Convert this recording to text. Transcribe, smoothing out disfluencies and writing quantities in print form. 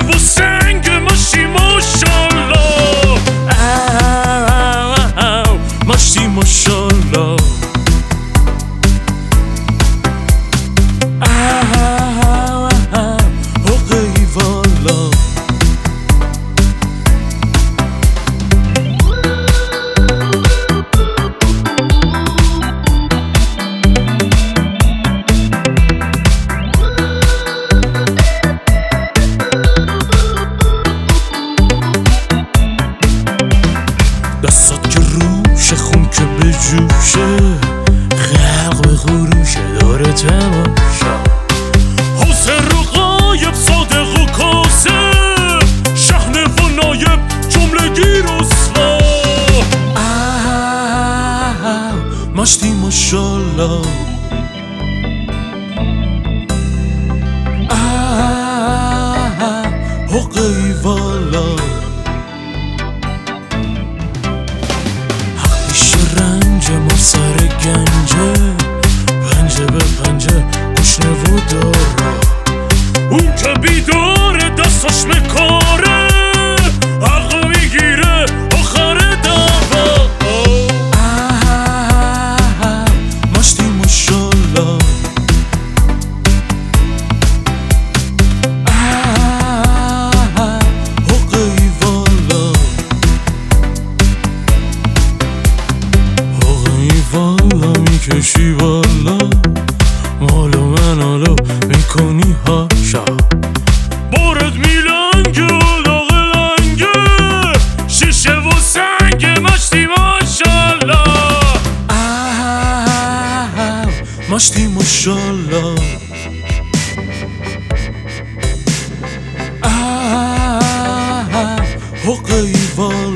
و سنگ ماشی ماشالله ماشی ماشالله حقی والا دستات که روشه خون که به جوشه خلق به خروشه داره تماشا حسین رو غایب صادق و کاسب شحنه و نایب جملگی رسوا ماشتی ماشالله حقی والا رنج سر گنجه پنجه به پنجه گشنه و دارا اون که بیداره دستاش مکاره حق میگیره آخر دعوا ماشتی ماشالله حقی والا والا میکشی والا مالو منالو میکنی هاشا بارد میلنگه و داغ لنگه شیشه و سنگ ماشتی ماشالله ماشتی ماشالله حقی والا